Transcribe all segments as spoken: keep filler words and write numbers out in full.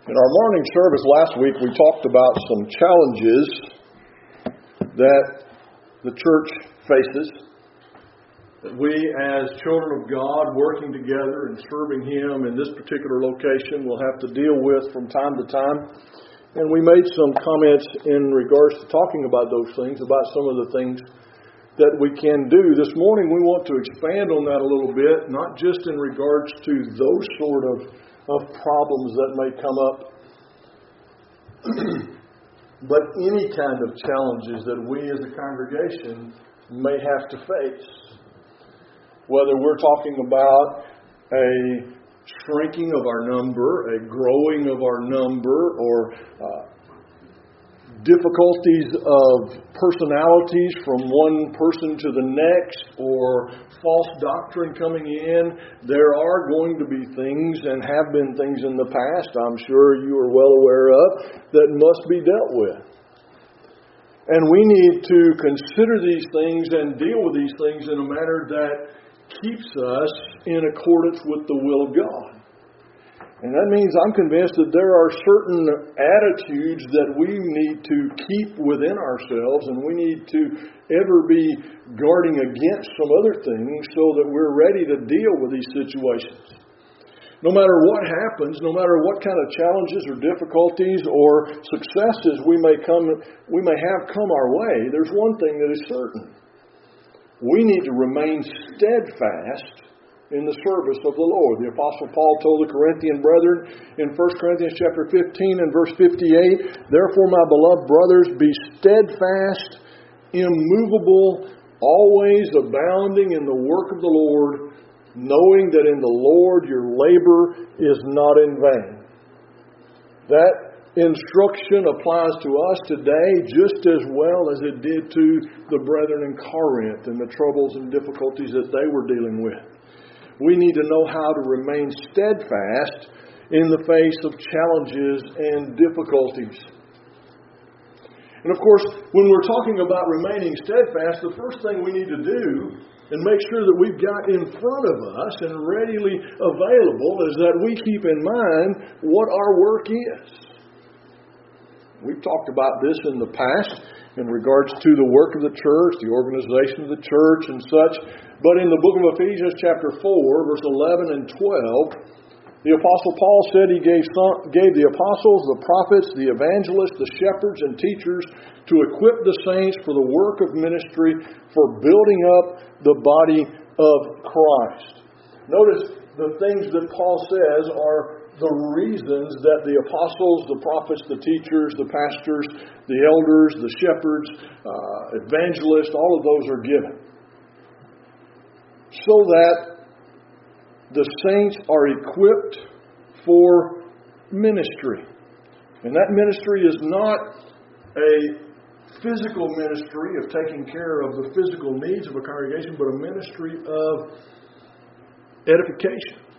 In our morning service last week, we talked about some challenges that the church faces. That we, as children of God, working together and serving Him in this particular location, will have to deal with from time to time. And we made some comments in regards to talking about those things, about some of the things that we can do. This morning, we want to expand on that a little bit, not just in regards to those sort of of problems that may come up, but any kind of challenges that we as a congregation may have to face. Whether we're talking about a shrinking of our number, a growing of our number, or uh, difficulties of personalities from one person to the next, or false doctrine coming in, there are going to be things, and have been things in the past, I'm sure you are well aware of, that must be dealt with. And we need to consider these things and deal with these things in a manner that keeps us in accordance with the will of God. And that means I'm convinced that there are certain attitudes that we need to keep within ourselves, and we need to ever be guarding against some other things so that we're ready to deal with these situations. No matter what happens, no matter what kind of challenges or difficulties or successes we may come, we may have come our way, there's one thing that is certain. We need to remain steadfast in the service of the Lord. The Apostle Paul told the Corinthian brethren in First Corinthians chapter fifteen and verse fifty-eight, "Therefore, my beloved brothers, be steadfast, immovable, always abounding in the work of the Lord, knowing that in the Lord your labor is not in vain." That instruction applies to us today just as well as it did to the brethren in Corinth and the troubles and difficulties that they were dealing with. We need to know how to remain steadfast in the face of challenges and difficulties. And of course, when we're talking about remaining steadfast, the first thing we need to do and make sure that we've got in front of us and readily available is that we keep in mind what our work is. We've talked about this in the past in regards to the work of the church, the organization of the church and such. But in the book of Ephesians chapter four, verse eleven and twelve, the Apostle Paul said he gave, some, gave the apostles, the prophets, the evangelists, the shepherds and teachers to equip the saints for the work of ministry, for building up the body of Christ. Notice the things that Paul says are the reasons that the apostles, the prophets, the teachers, the pastors, the elders, the shepherds, uh, evangelists, all of those are given. So that the saints are equipped for ministry. And that ministry is not a physical ministry of taking care of the physical needs of a congregation, but a ministry of edification.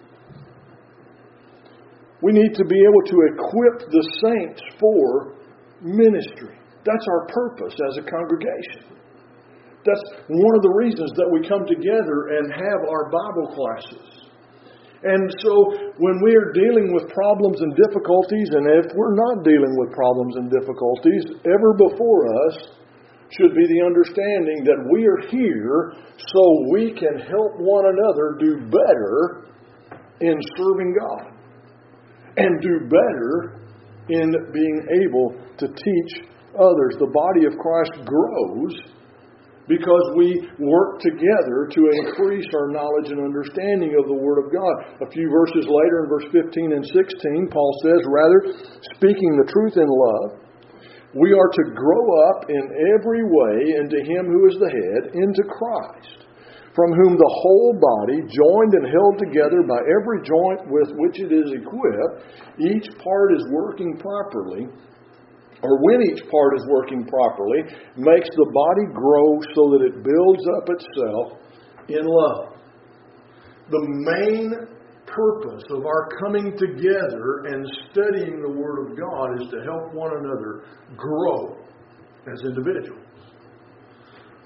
We need to be able to equip the saints for ministry. That's our purpose as a congregation. That's one of the reasons that we come together and have our Bible classes. And so when we are dealing with problems and difficulties, and if we're not dealing with problems and difficulties, ever before us should be the understanding that we are here so we can help one another do better in serving God. And do better in being able to teach others. The body of Christ grows because we work together to increase our knowledge and understanding of the Word of God. A few verses later in verse fifteen and sixteen, Paul says, "Rather, speaking the truth in love, we are to grow up in every way into Him who is the head, into Christ, from whom the whole body, joined and held together by every joint with which it is equipped, each part is working properly, or when each part is working properly, makes the body grow so that it builds up itself in love." The main purpose of our coming together and studying the Word of God is to help one another grow as individuals.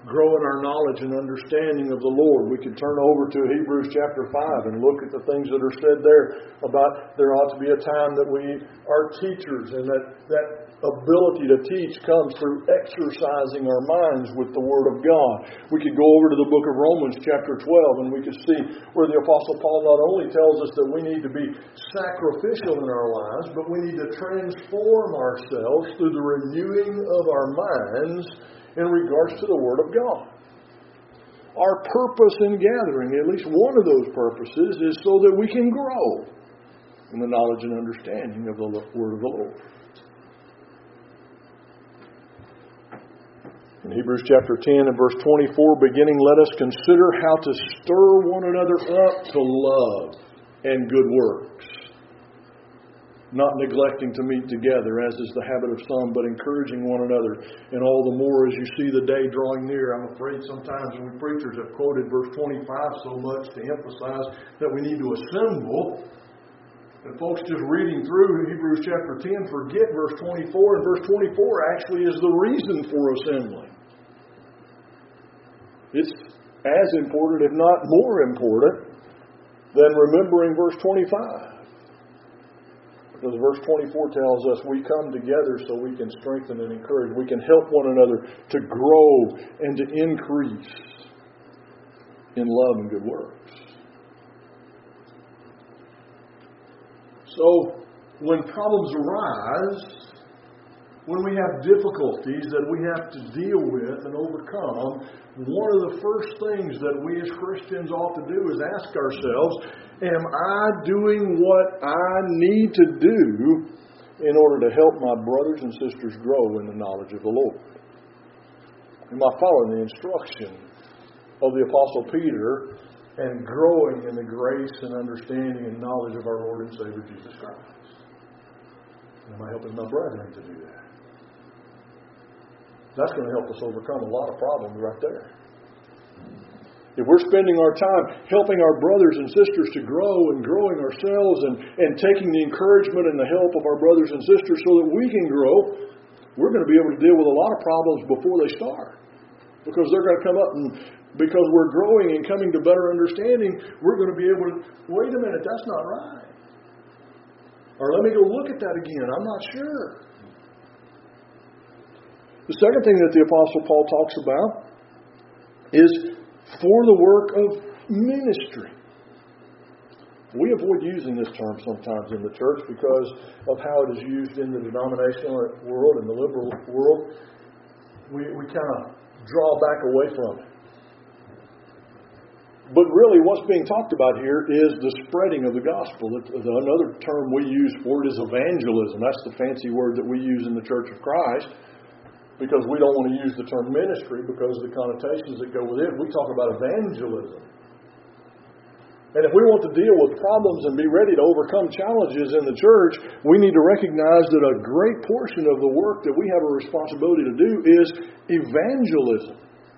grow in our knowledge and understanding of the Lord. We could turn over to Hebrews chapter five and look at the things that are said there about there ought to be a time that we are teachers, and that, that ability to teach comes through exercising our minds with the Word of God. We could go over to the book of Romans chapter twelve and we could see where the Apostle Paul not only tells us that we need to be sacrificial in our lives, but we need to transform ourselves through the renewing of our minds in regards to the Word of God. Our purpose in gathering, at least one of those purposes, is so that we can grow in the knowledge and understanding of the Word of the Lord. In Hebrews chapter ten and verse twenty-four, beginning, let us consider how to stir one another up to love and good works, not neglecting to meet together, as is the habit of some, but encouraging one another, and all the more as you see the day drawing near. I'm afraid sometimes we preachers have quoted verse twenty-five so much to emphasize that we need to assemble. And folks just reading through Hebrews chapter ten forget verse twenty-four, and verse twenty-four actually is the reason for assembling. It's as important, if not more important, than remembering verse twenty-five. Because verse twenty-four tells us we come together so we can strengthen and encourage. We can help one another to grow and to increase in love and good works. So, when problems arise, when we have difficulties that we have to deal with and overcome, one of the first things that we as Christians ought to do is ask ourselves, am I doing what I need to do in order to help my brothers and sisters grow in the knowledge of the Lord? Am I following the instruction of the Apostle Peter and growing in the grace and understanding and knowledge of our Lord and Savior Jesus Christ? Am I helping my brethren to do that? That's going to help us overcome a lot of problems right there. If we're spending our time helping our brothers and sisters to grow and growing ourselves and, and taking the encouragement and the help of our brothers and sisters so that we can grow, we're going to be able to deal with a lot of problems before they start. Because they're going to come up, and because we're growing and coming to better understanding, we're going to be able to, wait a minute, that's not right. Or let me go look at that again. I'm not sure. The second thing that the Apostle Paul talks about is for the work of ministry. We avoid using this term sometimes in the church because of how it is used in the denominational world and the liberal world. We, we kind of draw back away from it. But really what's being talked about here is the spreading of the gospel. Another term we use for it is evangelism. That's the fancy word that we use in the Church of Christ, because we don't want to use the term ministry because of the connotations that go with it. We talk about evangelism. And if we want to deal with problems and be ready to overcome challenges in the church, we need to recognize that a great portion of the work that we have a responsibility to do is evangelism.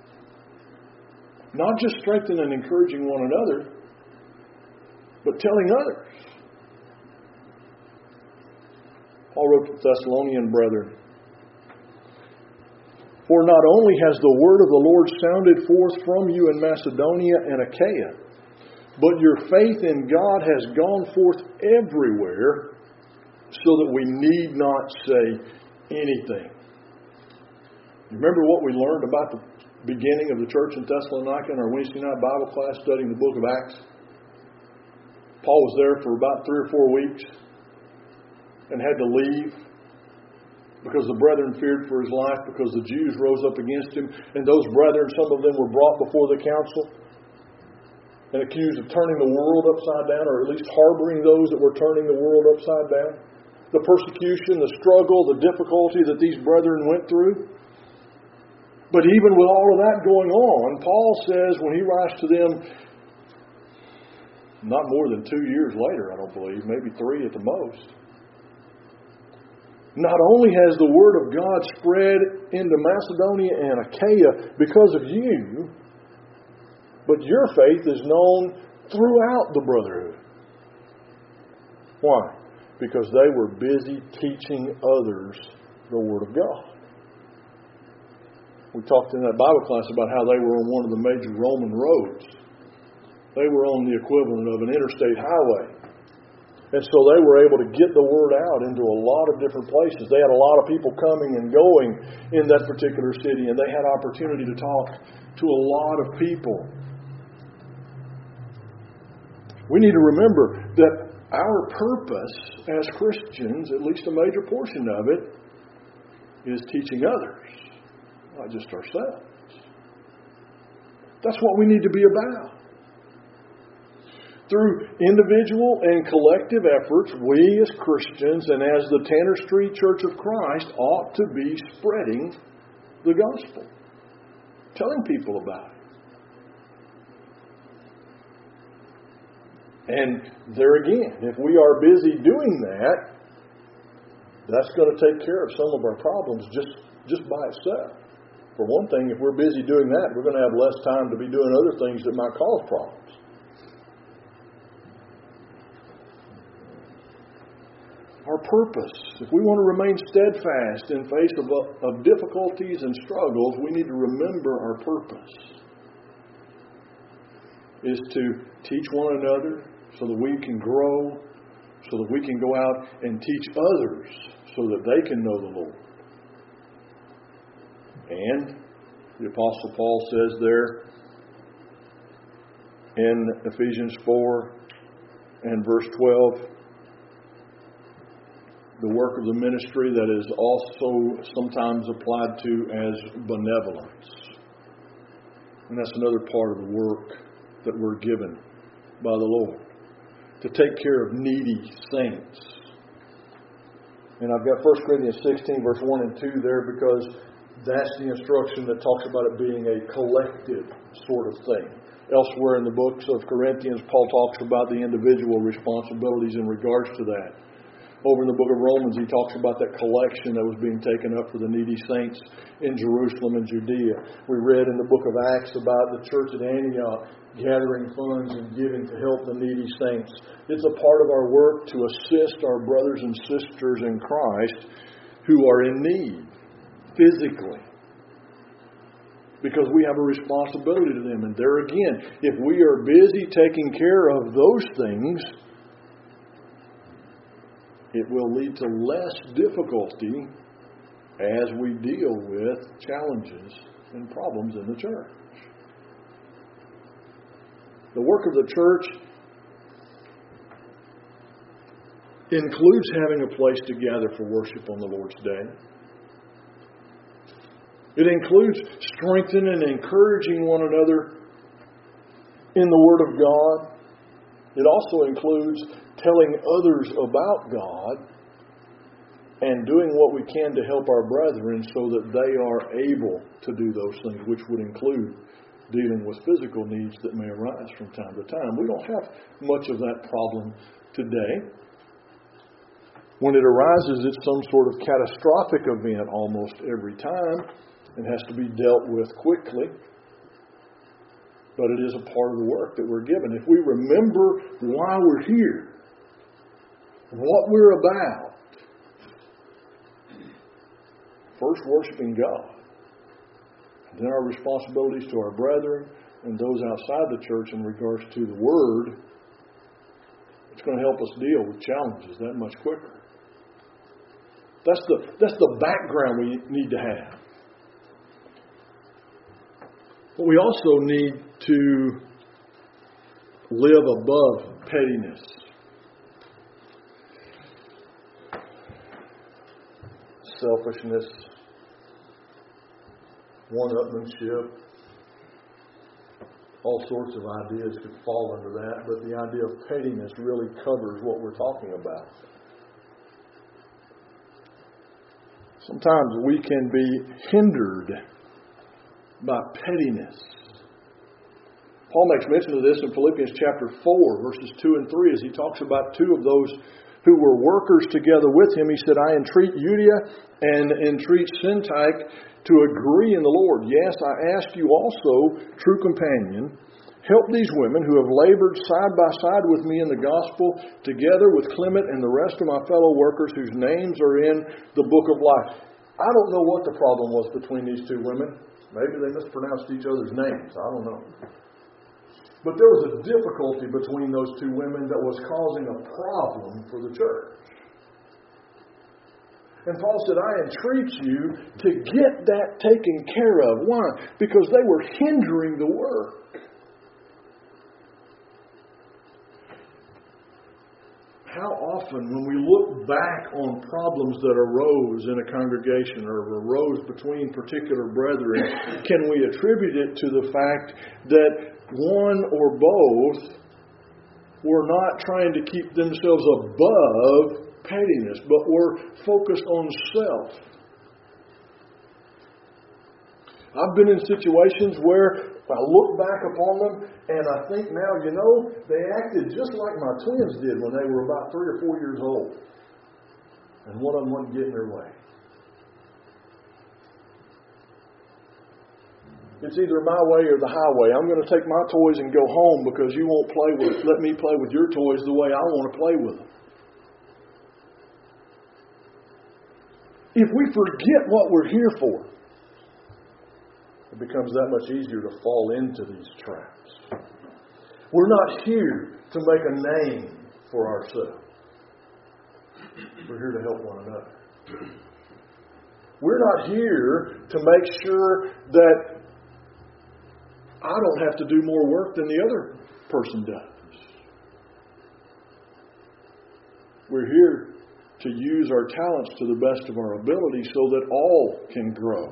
Not just strengthening and encouraging one another, but telling others. Paul wrote to the Thessalonian brethren, for not only has the word of the Lord sounded forth from you in Macedonia and Achaia, but your faith in God has gone forth everywhere, so that we need not say anything. You remember what we learned about the beginning of the church in Thessalonica in our Wednesday night Bible class studying the book of Acts? Paul was there for about three or four weeks and had to leave because the brethren feared for his life, because the Jews rose up against him. And those brethren, some of them were brought before the council and accused of turning the world upside down, or at least harboring those that were turning the world upside down. The persecution, the struggle, the difficulty that these brethren went through. But even with all of that going on, Paul says when he writes to them, not more than two years later, I don't believe, maybe three at the most, not only has the word of God spread into Macedonia and Achaia because of you, but your faith is known throughout the brotherhood. Why? Because they were busy teaching others the Word of God. We talked in that Bible class about how they were on one of the major Roman roads. They were on the equivalent of an interstate highway. And so they were able to get the word out into a lot of different places. They had a lot of people coming and going in that particular city, and they had opportunity to talk to a lot of people. We need to remember that our purpose as Christians, at least a major portion of it, is teaching others, not just ourselves. That's what we need to be about. Through individual and collective efforts, we as Christians and as the Tanner Street Church of Christ ought to be spreading the gospel, telling people about it. And there again, if we are busy doing that, that's going to take care of some of our problems just, just by itself. For one thing, if we're busy doing that, we're going to have less time to be doing other things that might cause problems. Our purpose, if we want to remain steadfast in face of, of difficulties and struggles, we need to remember our purpose is to teach one another so that we can grow, so that we can go out and teach others so that they can know the Lord. And the Apostle Paul says there in Ephesians four and verse twelve, the work of the ministry that is also sometimes applied to as benevolence. And that's another part of the work that we're given by the Lord. To take care of needy saints. And I've got First Corinthians sixteen verse one and two there because that's the instruction that talks about it being a collective sort of thing. Elsewhere in the books of Corinthians, Paul talks about the individual responsibilities in regards to that. Over in the book of Romans, he talks about that collection that was being taken up for the needy saints in Jerusalem and Judea. We read in the book of Acts about the church at Antioch gathering funds and giving to help the needy saints. It's a part of our work to assist our brothers and sisters in Christ who are in need physically, because we have a responsibility to them. And there again, if we are busy taking care of those things, it will lead to less difficulty as we deal with challenges and problems in the church. The work of the church includes having a place to gather for worship on the Lord's Day. It includes strengthening and encouraging one another in the Word of God. It also includes telling others about God and doing what we can to help our brethren so that they are able to do those things, which would include dealing with physical needs that may arise from time to time. We don't have much of that problem today. When it arises, it's some sort of catastrophic event almost every time and has to be dealt with quickly. But it is a part of the work that we're given. If we remember why we're here, what we're about, first worshiping God, and then our responsibilities to our brethren and those outside the church in regards to the Word, it's going to help us deal with challenges that much quicker. That's the, that's the background we need to have. But we also need to live above pettiness. Selfishness, one-upmanship, all sorts of ideas could fall under that, but the idea of pettiness really covers what we're talking about. Sometimes we can be hindered by pettiness. Paul makes mention of this in Philippians chapter four, verses two and three, as he talks about two of those who were workers together with him. He said, I entreat Euodia and entreat Syntyche to agree in the Lord. Yes, I ask you also, true companion, help these women who have labored side by side with me in the gospel, together with Clement and the rest of my fellow workers whose names are in the book of life. I don't know what the problem was between these two women. Maybe they mispronounced each other's names. I don't know. But there was a difficulty between those two women that was causing a problem for the church. And Paul said, I entreat you to get that taken care of. Why? Because they were hindering the work. How often, when we look back on problems that arose in a congregation or arose between particular brethren, can we attribute it to the fact that one or both were not trying to keep themselves above pettiness, but were focused on self? I've been in situations where I look back upon them and I think now, you know, they acted just like my twins did when they were about three or four years old. And one of them wouldn't get in their way. It's either my way or the highway. I'm going to take my toys and go home because you won't play with, let me play with your toys the way I want to play with them. If we forget what we're here for, it becomes that much easier to fall into these traps. We're not here to make a name for ourselves. We're here to help one another. We're not here to make sure that I don't have to do more work than the other person does. We're here to use our talents to the best of our ability so that all can grow.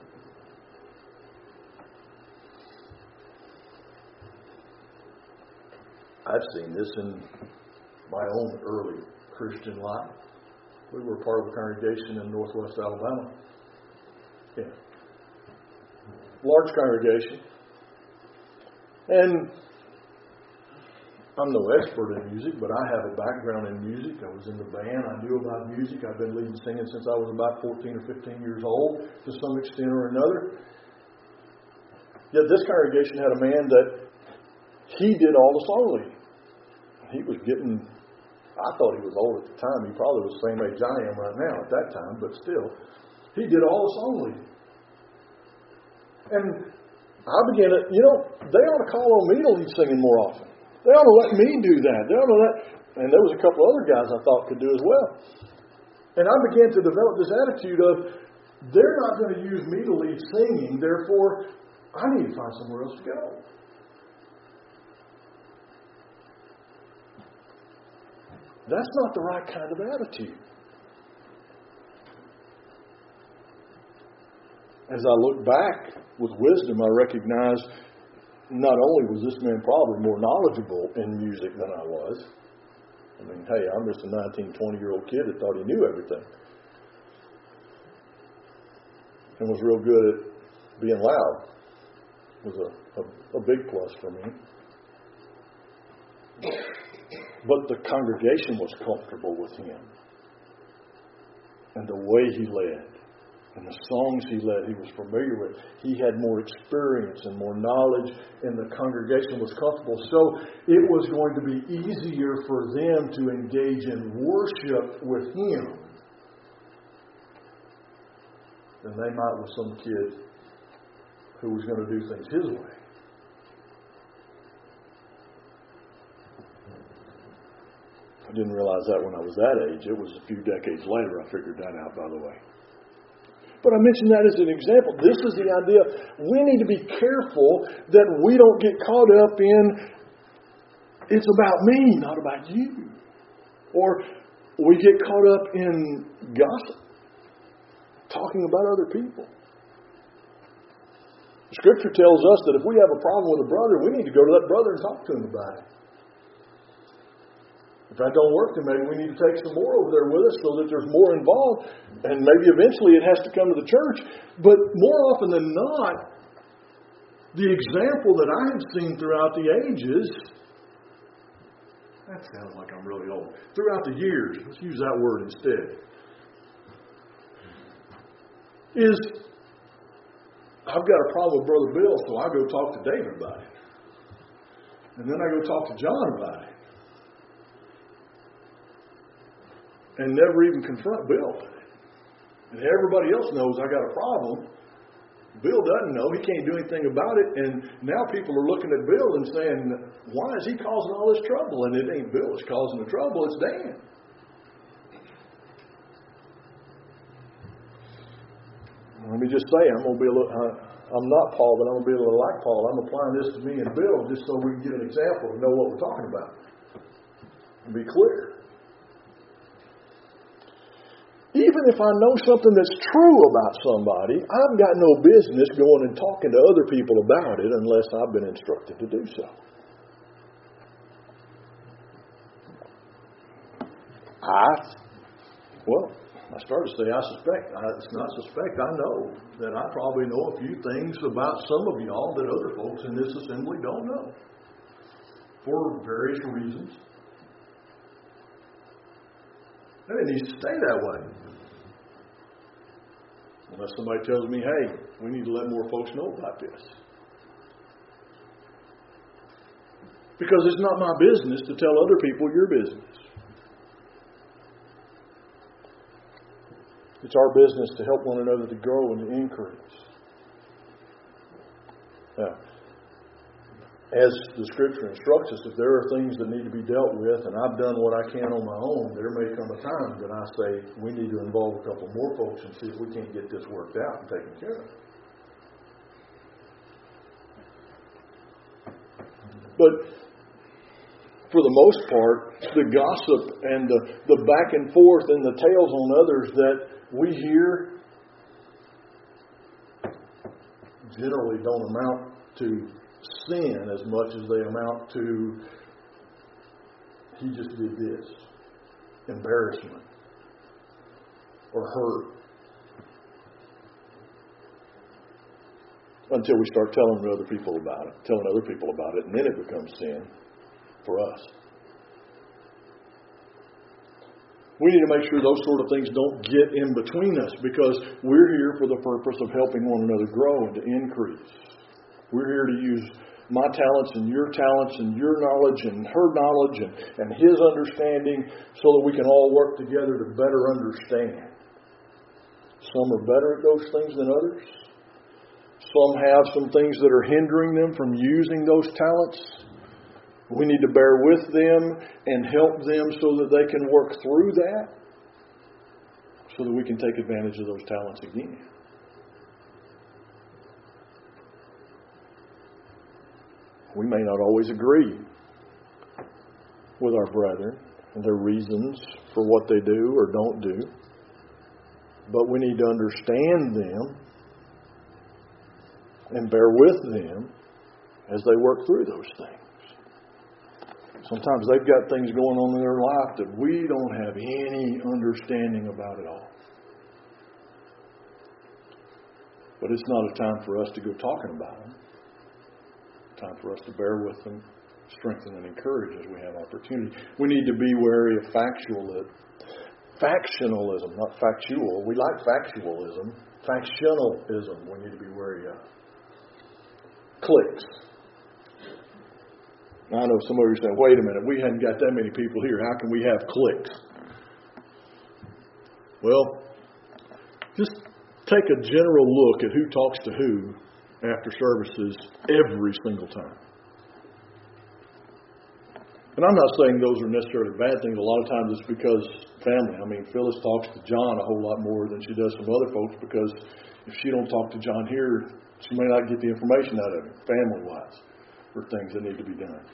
I've seen this in my own early Christian life. We were part of a congregation in northwest Alabama. Yeah. Large congregation. And I'm no expert in music, but I have a background in music. I was in the band. I knew about music. I've been leading singing since I was about fourteen or fifteen years old, to some extent or another. Yet this congregation had a man that he did all the song leading. He was getting, I thought he was old at the time. He probably was the same age I am right now at that time, but still, he did all the song leading. And I began to, you know, they ought to call on me to lead singing more often. They ought to let me do that. They ought to let, and there was a couple other guys I thought could do as well. And I began to develop this attitude of, they're not going to use me to lead singing, therefore, I need to find somewhere else to go. That's not the right kind of attitude. As I look back with wisdom, I recognize not only was this man probably more knowledgeable in music than I was. I mean, hey, I'm just a nineteen, twenty-year-old kid that thought he knew everything. And was real good at being loud. It was a, a, a big plus for me. But the congregation was comfortable with him. And the way he led. And the songs he led, he was familiar with. He had more experience and more knowledge, and the congregation was comfortable. So it was going to be easier for them to engage in worship with him than they might with some kid who was going to do things his way. I didn't realize that when I was that age. It was a few decades later I figured that out, by the way. But I mentioned that as an example. This is the idea. We need to be careful that we don't get caught up in, it's about me, not about you. Or we get caught up in gossip, talking about other people. Scripture tells us that if we have a problem with a brother, we need to go to that brother and talk to him about it. If that don't work, then maybe we need to take some more over there with us so that there's more involved. And maybe eventually it has to come to the church. But more often than not, the example that I have seen throughout the ages, that sounds like I'm really old, throughout the years, let's use that word instead, is I've got a problem with Brother Bill, so I go talk to David about it. And then I go talk to John about it. And never even confront Bill with it. And everybody else knows I got a problem, Bill doesn't know. He can't do anything about it. And now people are looking at Bill and saying, why is he causing all this trouble? And it ain't Bill that's causing the trouble. It's Dan. Let me just say, I'm going to be a little, uh, I'm not Paul, but I'm going to be a little like Paul. I'm applying this to me and Bill just so we can get an example and know what we're talking about. And be clear. Even if I know something that's true about somebody, I've got no business going and talking to other people about it unless I've been instructed to do so. I, well, I started to say I suspect. I, it's not suspect. I know that I probably know a few things about some of y'all that other folks in this assembly don't know for various reasons. And it needs to stay that way. Unless somebody tells me, hey, we need to let more folks know about this. Because it's not my business to tell other people your business. It's our business to help one another to grow and to increase. Now, as the Scripture instructs us, if there are things that need to be dealt with, and I've done what I can on my own, there may come a time that I say we need to involve a couple more folks and see if we can't get this worked out and taken care of. But for the most part, the gossip and the, the back and forth and the tales on others that we hear generally don't amount to sin as much as they amount to he just did this, embarrassment or hurt, until we start telling other people about it, telling other people about it, and then it becomes sin for us. We need to make sure those sort of things don't get in between us, because we're here for the purpose of helping one another grow and to increase. We're here to use my talents and your talents and your knowledge and her knowledge and, and his understanding so that we can all work together to better understand. Some are better at those things than others. Some have some things that are hindering them from using those talents. We need to bear with them and help them so that they can work through that, so that we can take advantage of those talents again. We may not always agree with our brethren and their reasons for what they do or don't do, but we need to understand them and bear with them as they work through those things. Sometimes they've got things going on in their life that we don't have any understanding about at all. But it's not a time for us to go talking about them. It's time for us to bear with them, strengthen and encourage as we have opportunity. We need to be wary of factualism. Factionalism, not factual. We like factualism. Factionalism we need to be wary of. Cliques. Now, I know some of you are saying, wait a minute, we hadn't got that many people here. How can we have cliques? Well, just take a general look at who talks to who after services every single time. And I'm not saying those are necessarily bad things. A lot of times it's because family. I mean, Phyllis talks to John a whole lot more than she does some other folks, because if she don't talk to John here, she may not get the information out of him, family-wise, for things that need to be done.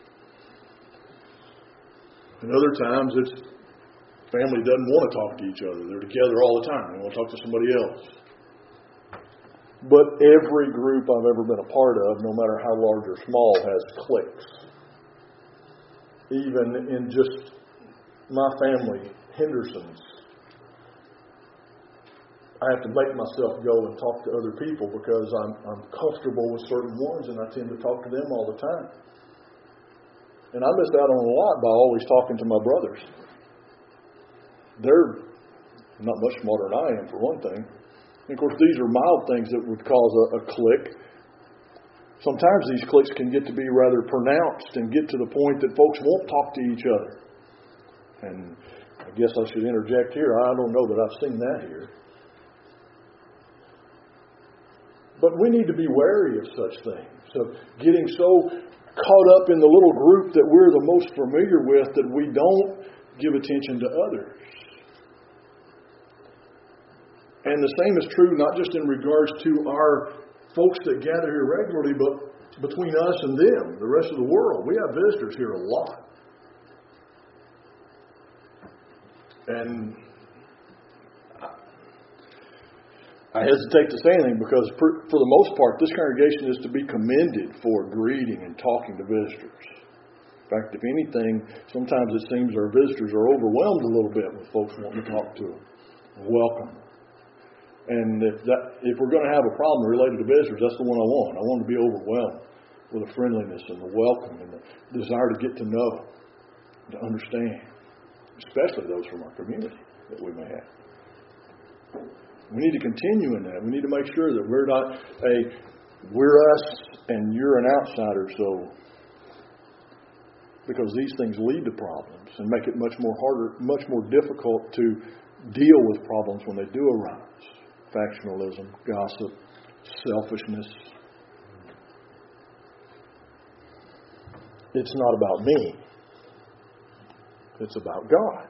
And other times it's family doesn't want to talk to each other. They're together all the time. They want to talk to somebody else. But every group I've ever been a part of, no matter how large or small, has cliques. Even in just my family, Henderson's, I have to make myself go and talk to other people because I'm, I'm comfortable with certain ones, and I tend to talk to them all the time. And I miss out on a lot by always talking to my brothers. They're not much smarter than I am, for one thing. And of course, these are mild things that would cause a, a clique. Sometimes these cliques can get to be rather pronounced and get to the point that folks won't talk to each other. And I guess I should interject here. I don't know that I've seen that here. But we need to be wary of such things, of getting so caught up in the little group that we're the most familiar with that we don't give attention to others. And the same is true not just in regards to our folks that gather here regularly, but between us and them, the rest of the world. We have visitors here a lot. And I hesitate to say anything because for the most part, this congregation is to be commended for greeting and talking to visitors. In fact, if anything, sometimes it seems our visitors are overwhelmed a little bit with folks wanting to talk to them. Welcome. And if that, if we're going to have a problem related to visitors, that's the one I want. I want to be overwhelmed with the friendliness and the welcome and the desire to get to know, to understand, especially those from our community that we may have. We need to continue in that. We need to make sure that we're not a, we're us and you're an outsider, so, because these things lead to problems and make it much more harder, much more difficult to deal with problems when they do arise. Factionalism, gossip, selfishness. It's not about me. It's about God.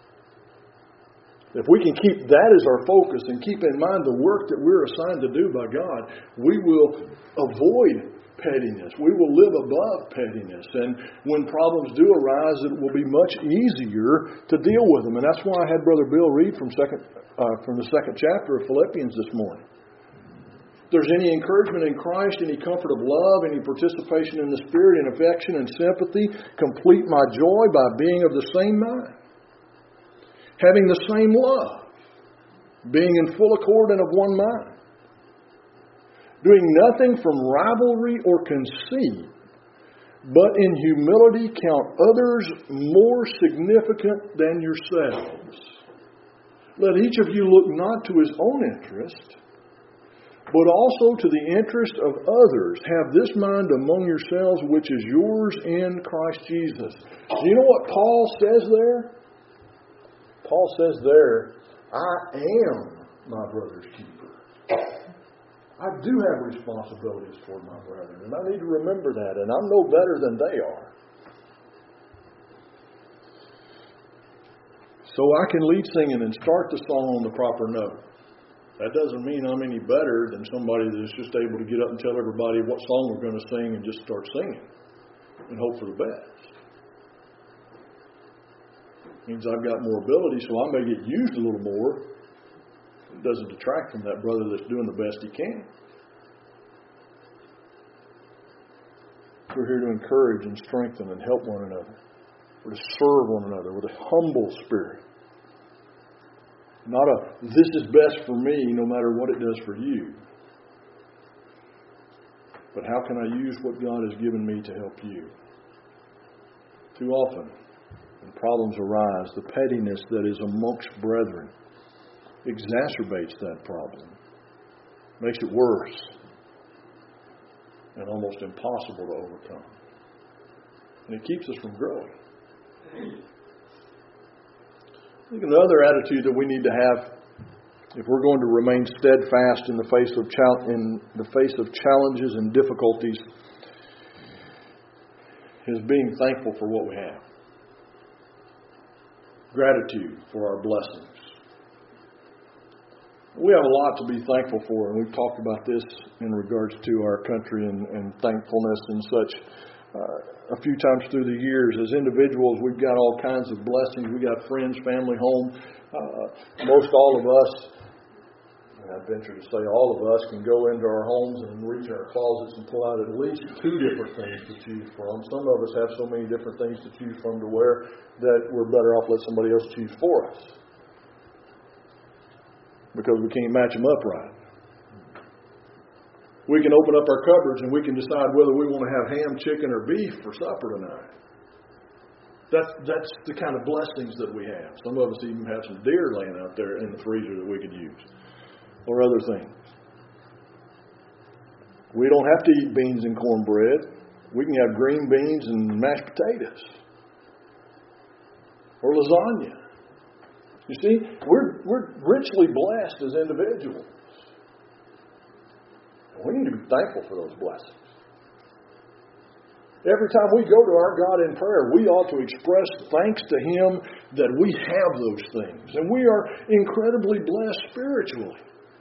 If we can keep that as our focus and keep in mind the work that we're assigned to do by God, we will avoid pettiness. We will live above pettiness. And when problems do arise, it will be much easier to deal with them. And that's why I had Brother Bill read from second uh, from the second chapter of Philippians this morning. If there's any encouragement in Christ, any comfort of love, any participation in the Spirit, in affection and sympathy, complete my joy by being of the same mind, having the same love, being in full accord and of one mind, doing nothing from rivalry or conceit, but in humility count others more significant than yourselves. Let each of you look not to his own interest, but also to the interest of others. Have this mind among yourselves, which is yours in Christ Jesus. Do you know what Paul says there? Paul says there, I am my brother's keeper. I do have responsibilities toward my brethren, and I need to remember that, and I'm no better than they are. So I can lead singing and start the song on the proper note. That doesn't mean I'm any better than somebody that's just able to get up and tell everybody what song we're going to sing and just start singing and hope for the best. Means I've got more ability, so I may get used a little more. It doesn't detract from that brother that's doing the best he can. We're here to encourage and strengthen and help one another. We're to serve one another with a humble spirit. Not a, this is best for me no matter what it does for you. But how can I use what God has given me to help you? Too often, when problems arise, the pettiness that is amongst brethren exacerbates that problem, makes it worse, and almost impossible to overcome. And it keeps us from growing. I think another attitude that we need to have, if we're going to remain steadfast in the face of chal- in the face of challenges and difficulties, is being thankful for what we have. Gratitude for our blessings. We have a lot to be thankful for, and we've talked about this in regards to our country and, and thankfulness and such uh, a few times through the years. As individuals, we've got all kinds of blessings. We've got friends, family, home. Uh, most all of us, and I venture to say all of us, can go into our homes and reach in our closets and pull out at least two different things to choose from. Some of us have so many different things to choose from to wear that we're better off let somebody else choose for us, because we can't match them up right. We can open up our cupboards and we can decide whether we want to have ham, chicken, or beef for supper tonight. That's that's the kind of blessings that we have. Some of us even have some deer laying out there in the freezer that we could use, or other things. We don't have to eat beans and cornbread. We can have green beans and mashed potatoes, or lasagna. You see, we're we're richly blessed as individuals. We need to be thankful for those blessings. Every time we go to our God in prayer, we ought to express thanks to Him that we have those things. And we are incredibly blessed spiritually.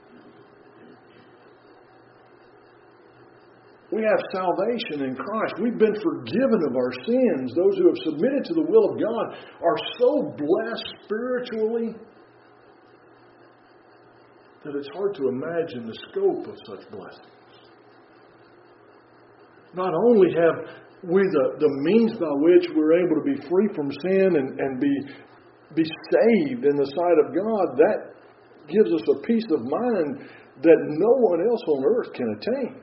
We have salvation in Christ. We've been forgiven of our sins. Those who have submitted to the will of God are so blessed spiritually that it's hard to imagine the scope of such blessings. Not only have we the, the means by which we're able to be free from sin and, and be, be saved in the sight of God, that gives us a peace of mind that no one else on earth can attain.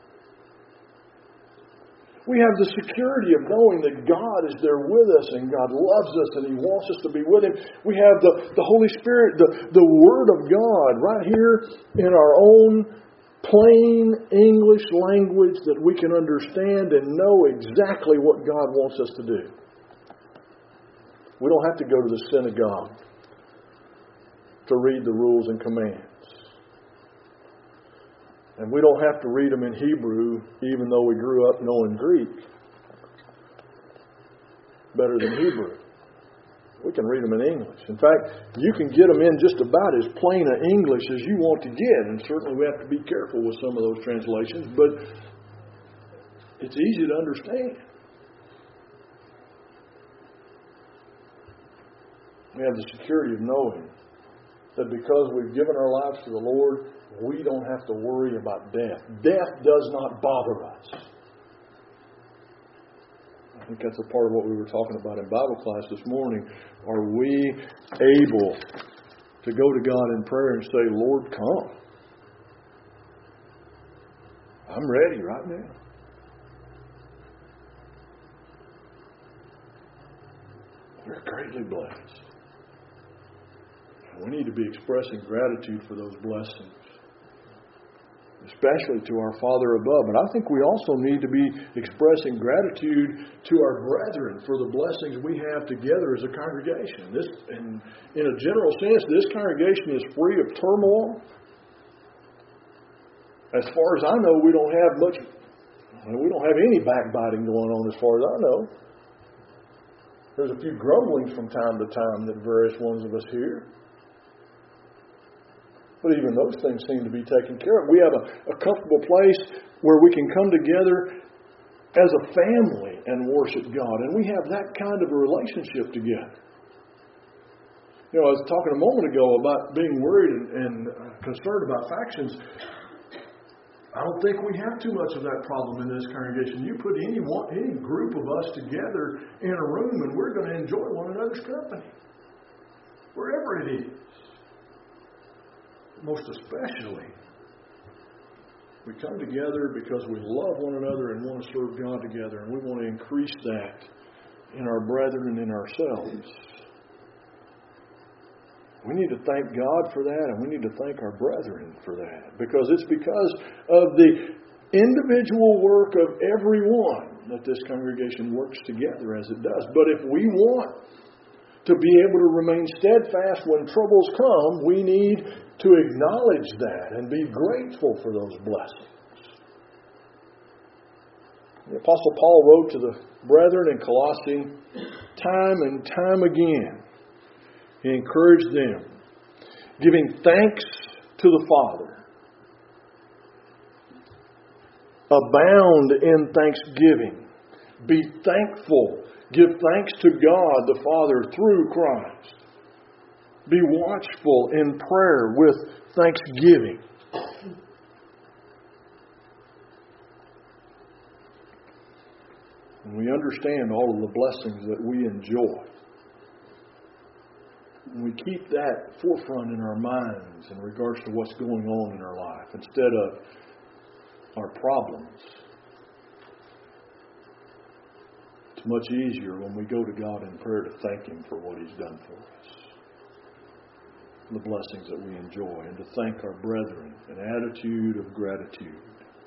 We have the security of knowing that God is there with us and God loves us and He wants us to be with Him. We have the, the Holy Spirit, the, the Word of God right here in our own plain English language that we can understand and know exactly what God wants us to do. We don't have to go to the synagogue to read the rules and commands. And we don't have to read them in Hebrew, even though we grew up knowing Greek better than Hebrew. We can read them in English. In fact, you can get them in just about as plain an English as you want to get. And certainly we have to be careful with some of those translations, but it's easy to understand. We have the security of knowing that because we've given our lives to the Lord, we don't have to worry about death. Death does not bother us. I think that's a part of what we were talking about in Bible class this morning. Are we able to go to God in prayer and say, Lord, come. I'm ready right now. We're greatly blessed. We need to be expressing gratitude for those blessings, especially to our Father above. But I think we also need to be expressing gratitude to our brethren for the blessings we have together as a congregation. This, in, in a general sense, this congregation is free of turmoil. As far as I know, we don't have much, we don't have any backbiting going on as far as I know. There's a few grumblings from time to time that various ones of us hear. But even those things seem to be taken care of. We have a, a comfortable place where we can come together as a family and worship God. And we have that kind of a relationship together. You know, I was talking a moment ago about being worried and, and concerned about factions. I don't think we have too much of that problem in this congregation. You put any one, any group of us together in a room and we're going to enjoy one another's company. Wherever it is. Most especially, we come together because we love one another and want to serve God together, and we want to increase that in our brethren and in ourselves. We need to thank God for that, and we need to thank our brethren for that, because it's because of the individual work of everyone that this congregation works together as it does. But if we want to be able to remain steadfast when troubles come, we need to acknowledge that and be grateful for those blessings. The Apostle Paul wrote to the brethren in Colossae time and time again. He encouraged them, giving thanks to the Father. Abound in thanksgiving. Be thankful. Give thanks to God the Father through Christ. Be watchful in prayer with thanksgiving. And we understand all of the blessings that we enjoy. And we keep that forefront in our minds in regards to what's going on in our life instead of our problems. It's much easier when we go to God in prayer to thank Him for what He's done for us. The blessings that we enjoy, and to thank our brethren, an attitude of gratitude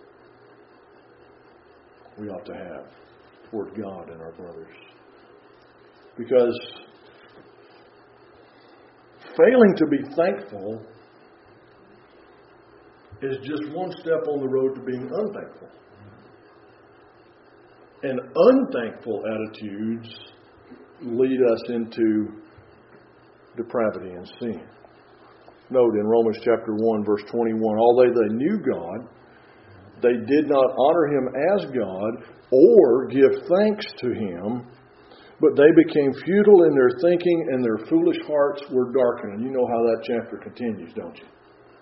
we ought to have toward God and our brothers. Because failing to be thankful is just one step on the road to being unthankful. And unthankful attitudes lead us into depravity and sin. Note in Romans chapter one, verse twenty-one, although they knew God, they did not honor Him as God or give thanks to Him, but they became futile in their thinking and their foolish hearts were darkened. And you know how that chapter continues, don't you?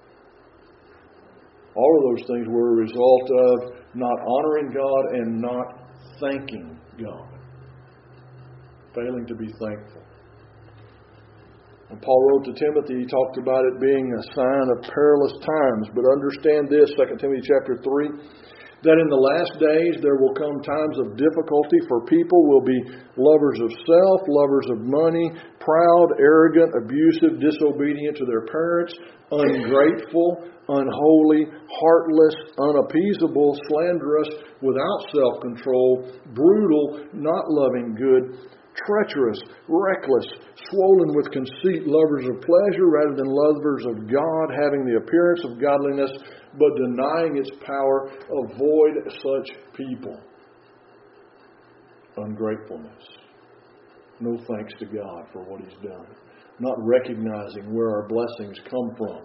All of those things were a result of not honoring God and not thanking God. Failing to be thankful. When Paul wrote to Timothy, he talked about it being a sign of perilous times. But understand this, Second Timothy chapter three, that in the last days there will come times of difficulty, for people will be lovers of self, lovers of money, proud, arrogant, abusive, disobedient to their parents, ungrateful, unholy, heartless, unappeasable, slanderous, without self-control, brutal, not loving good, treacherous, reckless, swollen with conceit, lovers of pleasure rather than lovers of God, having the appearance of godliness, but denying its power. Avoid such people. Ungratefulness. No thanks to God for what He's done. Not recognizing where our blessings come from.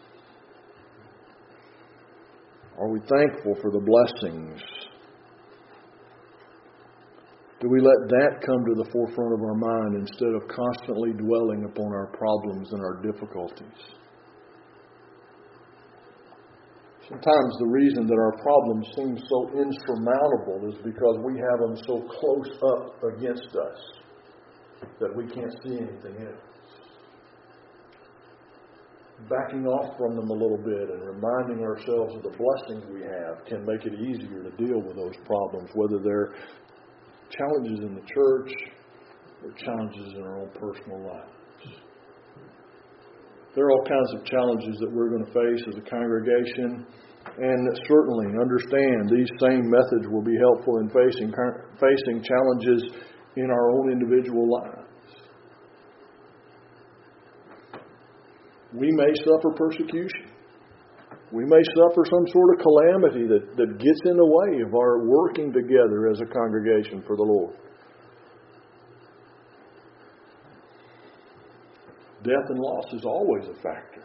Are we thankful for the blessings? Do we let that come to the forefront of our mind instead of constantly dwelling upon our problems and our difficulties? Sometimes the reason that our problems seem so insurmountable is because we have them so close up against us that we can't see anything else. Backing off from them a little bit and reminding ourselves of the blessings we have can make it easier to deal with those problems, whether they're challenges in the church or challenges in our own personal lives. There are all kinds of challenges that we're going to face as a congregation, and certainly understand these same methods will be helpful in facing facing challenges in our own individual lives. We may suffer persecution. We may suffer some sort of calamity that, that gets in the way of our working together as a congregation for the Lord. Death and loss is always a factor.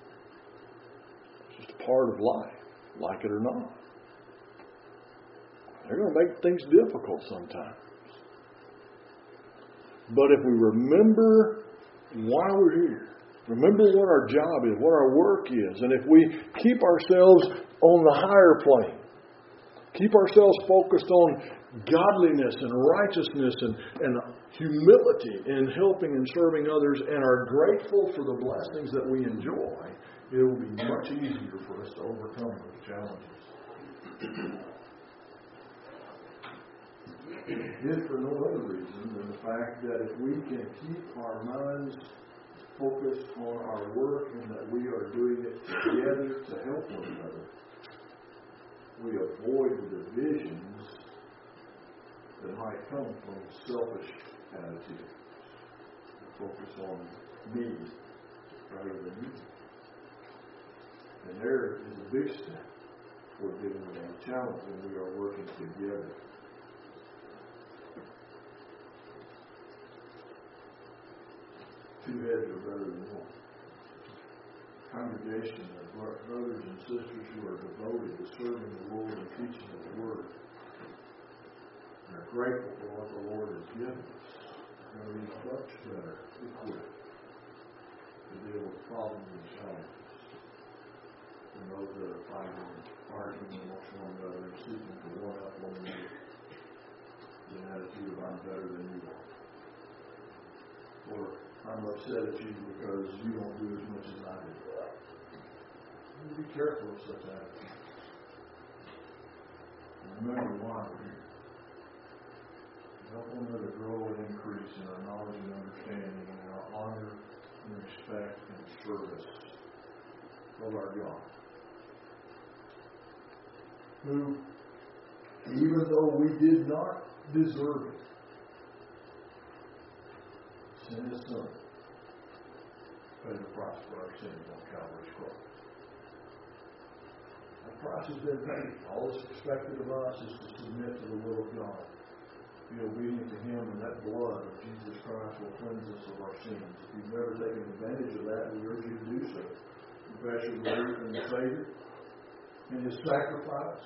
It's just a part of life, like it or not. They're going to make things difficult sometimes. But if we remember why we're here, remember what our job is, what our work is, and if we keep ourselves on the higher plane, keep ourselves focused on godliness and righteousness and, and humility in helping and serving others, and are grateful for the blessings that we enjoy, it will be much easier for us to overcome those challenges. If for no other reason than the fact that if we can keep our minds focused on our work and that we are doing it together to help one another, we avoid the divisions that might come from selfish attitudes. Focus on me rather than you. And there is a big step for dealing with our challenge when we are working together. Two heads are better than one. Congregation of brothers and sisters who are devoted to serving the Lord and teaching His Word, and are grateful for what the Lord has given us, are going to be much better equipped to deal with problems and challenges than those that are fighting and arguing amongst one another and seeking to one up one another with an attitude of I'm better than you are. Or I'm upset at you because you don't do as much as I do. Be careful of such attitudes. Remember why we're here. Help one another grow and increase in our knowledge and understanding and our honor and respect and service of our God, who, even though we did not deserve it, sent His Son, paid the price for our sins on Calvary's cross. price has been paid. All that's expected of us is to submit to the will of God. Be obedient to Him, and that blood of Jesus Christ will cleanse us of our sins. If you've never taken advantage of that, we urge you to do so. Confess your belief in the Savior and His sacrifice.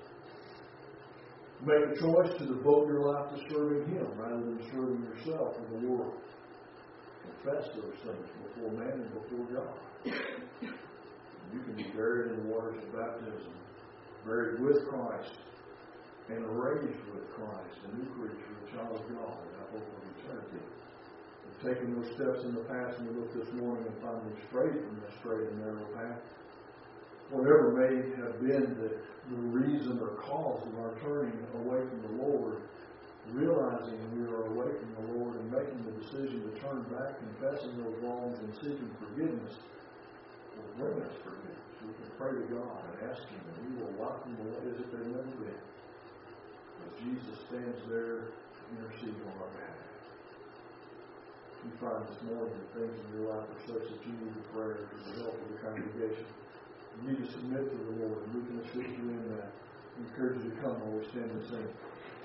Make a choice to devote your life to serving Him rather than serving yourself or the world. Confess those things before man and before God. You can be buried in the waters of baptism, buried with Christ, and raised with Christ, a new creature, a child of God, and a hope of eternity. We've taken those steps in the past, and we look this morning and find them straight from the straight and narrow path. Whatever may have been the, the reason or cause of our turning away from the Lord, realizing we are away from the Lord and making the decision to turn back, confessing those wrongs and seeking forgiveness, will bring us forgiveness. We can pray to God and ask Him, and He will wipe them away as if they've never been. But Jesus stands there to intercede on our behalf. You find this morning that things in your life are such that you need a prayer to the help of the congregation. You need to submit to the Lord, and we can assist you in that. We encourage you to come while we stand and sing.